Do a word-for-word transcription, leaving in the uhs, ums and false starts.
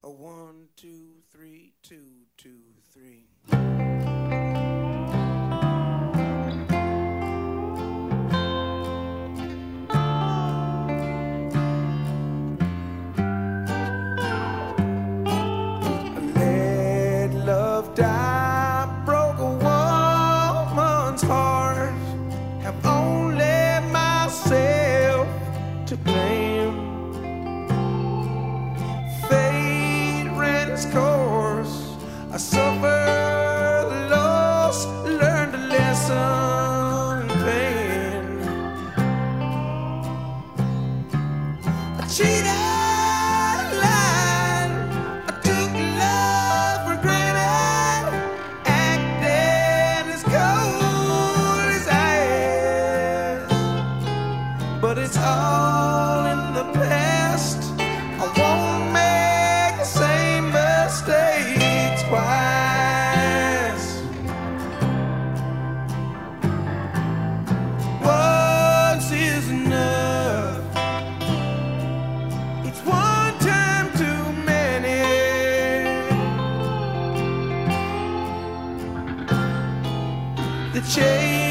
A one, two, three, two, two, three. Let love die, broke a woman's heart. Have only myself to blame. Fate ran its course. I suffered the loss, learned a lesson in pain. I cheated, lied, I took love for granted, acted as cold as ice. But it's all in the past. I won't make the same mistake twice. Once is enough. It's one time too many. The change